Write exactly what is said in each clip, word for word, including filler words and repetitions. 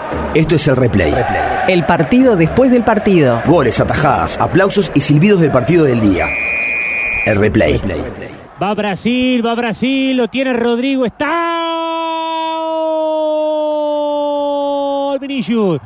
Esto es el replay. El partido después del partido. Goles, atajadas, aplausos y silbidos del partido del día. El replay. Va Brasil, va Brasil, lo tiene Rodrigo, está... ¡Gol! Vinicius.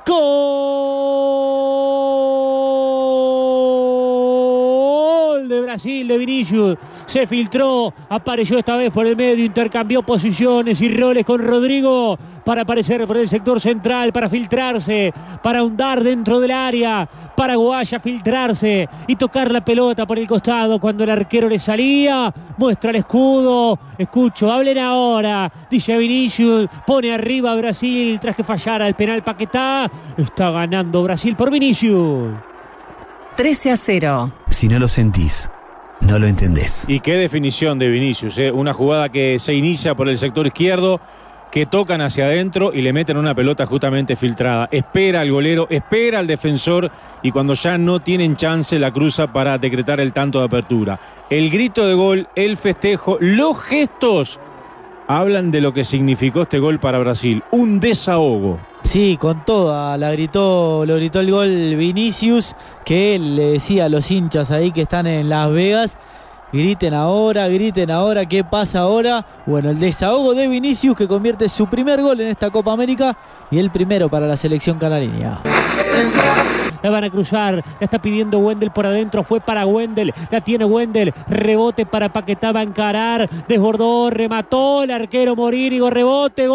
¡Gol! De Brasil, de Vinicius. Se filtró, apareció esta vez por el medio, intercambió posiciones y roles con Rodrigo para aparecer por el sector central, para filtrarse, para ahondar dentro del área, paraguaya filtrarse y tocar la pelota por el costado cuando el arquero le salía, muestra el escudo, escucho, hablen ahora, dice Vinicius, pone arriba a Brasil tras que fallara el penal Paquetá, está ganando Brasil por Vinicius. trece a cero. Si no lo sentís, no lo entendés. Y qué definición de Vinicius, ¿eh? Una jugada que se inicia por el sector izquierdo, que tocan hacia adentro y le meten una pelota justamente filtrada. Espera al golero, espera al defensor y cuando ya no tienen chance la cruza para decretar el tanto de apertura. El grito de gol, el festejo, los gestos hablan de lo que significó este gol para Brasil. Un desahogo. Sí, con toda, la gritó, lo gritó el gol Vinicius, que él le decía a los hinchas ahí que están en Las Vegas: griten ahora, griten ahora, ¿qué pasa ahora? Bueno, el desahogo de Vinicius, que convierte su primer gol en esta Copa América y el primero para la selección canareña. La van a cruzar, la está pidiendo Wendel por adentro, fue para Wendel, la tiene Wendel, rebote para Paquetá, va a encarar, desbordó, remató el arquero Morínigo, rebote,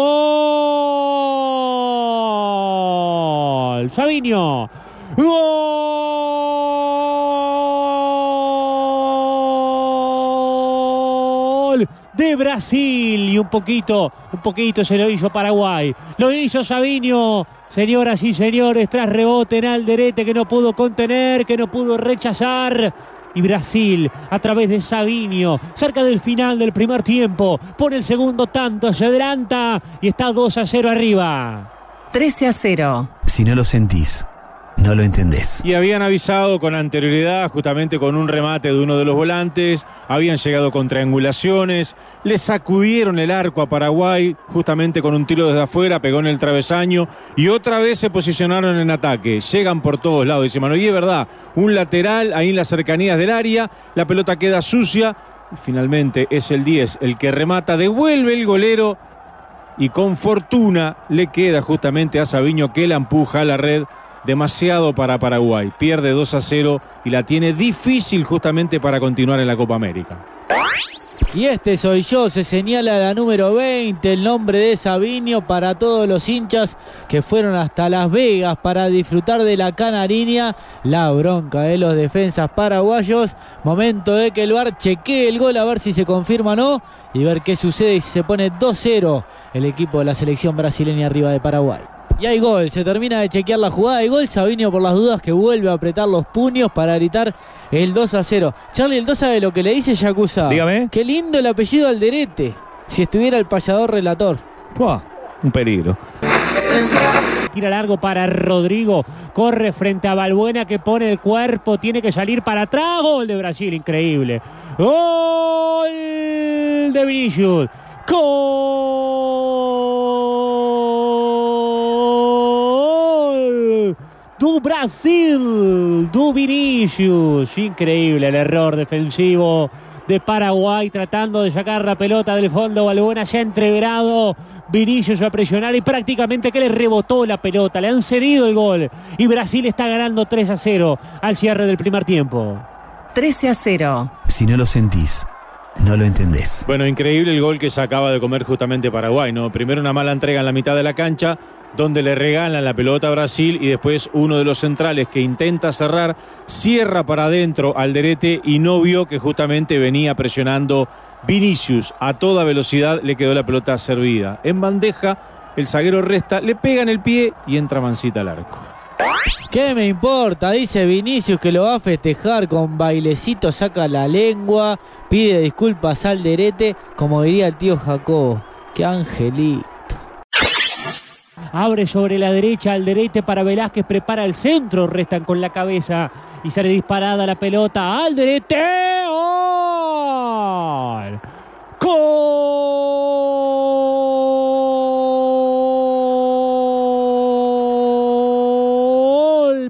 gol, Savinho, gol de Brasil y un poquito, un poquito se lo hizo Paraguay, lo hizo Savinho. Señoras y señores, tras rebote en Alderete que no pudo contener, que no pudo rechazar. Y Brasil, a través de Savinho, cerca del final del primer tiempo, pone el segundo tanto, se adelanta y está dos a cero arriba. trece a cero. Si no lo sentís, no lo entendés. Y habían avisado con anterioridad, justamente con un remate de uno de los volantes, habían llegado con triangulaciones, le sacudieron el arco a Paraguay, justamente con un tiro desde afuera, pegó en el travesaño, y otra vez se posicionaron en ataque, llegan por todos lados, dice Manu, y es verdad, un lateral ahí en las cercanías del área, la pelota queda sucia, y finalmente es el diez el que remata, devuelve el golero, y con fortuna le queda justamente a Savinho que la empuja a la red. Demasiado para Paraguay, pierde dos a cero y la tiene difícil justamente para continuar en la Copa América. Y este soy yo, se señala la número veinte, el nombre de Savinho para todos los hinchas que fueron hasta Las Vegas para disfrutar de la canariña. La bronca de los defensas paraguayos, momento de que el V A R chequee el gol a ver si se confirma o no y ver qué sucede y si se pone dos cero el equipo de la selección brasileña arriba de Paraguay. Y hay gol, se termina de chequear la jugada de gol, Savinho por las dudas que vuelve a apretar los puños para gritar el dos a cero. Charlie, el dos sabe lo que le dice Yakuza. Dígame. Qué lindo el apellido Alderete, si estuviera el payador relator. Buah, un peligro. Tira largo para Rodrigo, corre frente a Balbuena que pone el cuerpo, tiene que salir para atrás, gol de Brasil, increíble. Gol de Vinicius, gol do Brasil, do Vinicius, increíble el error defensivo de Paraguay tratando de sacar la pelota del fondo. Balbuena se ha entreverado, Vinicius va a presionar y prácticamente que le rebotó la pelota, le han cedido el gol y Brasil está ganando tres a cero al cierre del primer tiempo. trece a cero. Si no lo sentís, no lo entendés. Bueno, increíble el gol que se acaba de comer justamente Paraguay, ¿no? Primero una mala entrega en la mitad de la cancha, donde le regalan la pelota a Brasil y después uno de los centrales que intenta cerrar, cierra para adentro Alderete y no vio que justamente venía presionando Vinicius. A toda velocidad le quedó la pelota servida. En bandeja, el zaguero resta, le pega en el pie y entra mansita al arco. ¿Qué me importa? Dice Vinicius que lo va a festejar con bailecito, saca la lengua, pide disculpas al Alderete, como diría el tío Jacobo. ¡Qué angelito! Abre sobre la derecha Alderete para Velázquez, prepara el centro, restan con la cabeza y sale disparada la pelota. Alderete, ¡gol! ¡Gol!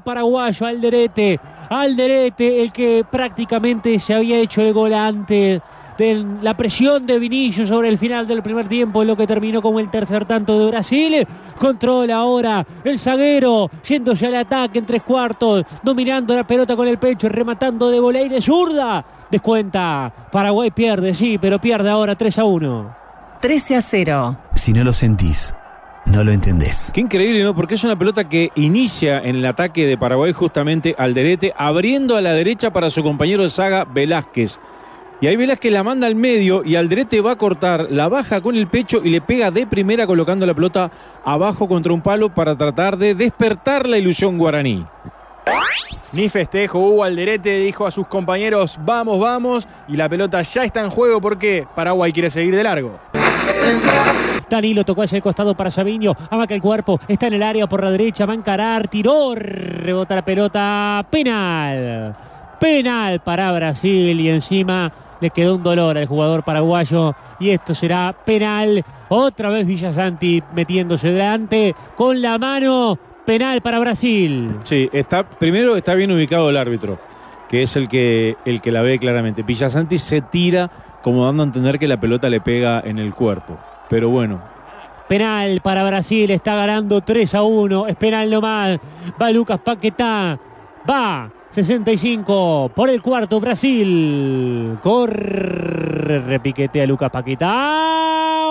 el paraguayo Alderete. Alderete, el que prácticamente se había hecho el gol antes de la presión de Vinicius sobre el final del primer tiempo, en lo que terminó como el tercer tanto de Brasil. Controla ahora el zaguero, yéndose al ataque en tres cuartos, dominando la pelota con el pecho, rematando de voley de zurda. Descuenta, Paraguay pierde, sí, pero pierde ahora tres a uno. trece a cero. Si no lo sentís, no lo entendés. Qué increíble, ¿no? Porque es una pelota que inicia en el ataque de Paraguay justamente Alderete, abriendo a la derecha para su compañero de saga Velázquez. Y ahí Velázquez la manda al medio y Alderete va a cortar, la baja con el pecho y le pega de primera colocando la pelota abajo contra un palo para tratar de despertar la ilusión guaraní. Ni festejo hubo. Alderete dijo a sus compañeros vamos, vamos, y la pelota ya está en juego porque Paraguay quiere seguir de largo. Danilo tocó hacia el costado para Savinho, amaca el cuerpo, está en el área por la derecha, va a encarar, tiró, rebota la pelota, penal. Penal para Brasil y encima le quedó un dolor al jugador paraguayo y esto será penal. Otra vez Villasanti metiéndose delante con la mano. Penal para Brasil. Sí, está, primero está bien ubicado el árbitro, que es el que, el que la ve claramente. Villasanti se tira como dando a entender que la pelota le pega en el cuerpo. Pero bueno. Penal para Brasil, está ganando tres a uno. Es penal nomás. Va Lucas Paquetá. Va. sesenta y cinco por el cuarto Brasil. Corre, repiquetea Lucas Paquetá.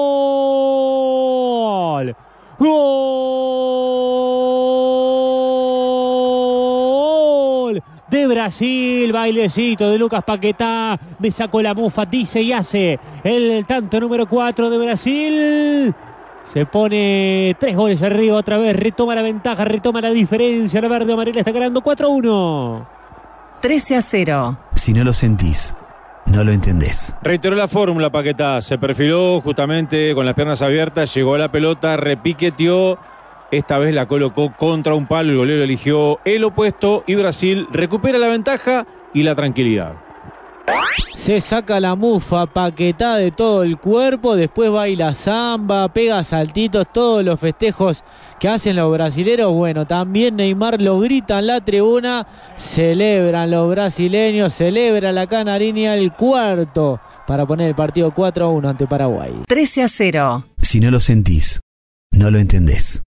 ¡Gol! ¡Gol! De Brasil, bailecito de Lucas Paquetá. Me sacó la mufa, dice y hace el tanto número cuatro de Brasil. Se pone tres goles arriba otra vez, retoma la ventaja, retoma la diferencia. La verde amarela está ganando cuatro a uno. trece a cero. Si no lo sentís, no lo entendés. Reiteró la fórmula Paquetá, se perfiló justamente con las piernas abiertas, llegó a la pelota, repiqueteó, esta vez la colocó contra un palo, el golero eligió el opuesto y Brasil recupera la ventaja y la tranquilidad. Se saca la mufa Paquetá de todo el cuerpo, después baila samba, pega saltitos, todos los festejos que hacen los brasileros. Bueno, también Neymar lo grita en la tribuna, celebran los brasileños, celebra la Canariña el cuarto para poner el partido cuatro a uno ante Paraguay. trece a cero. Si no lo sentís, no lo entendés.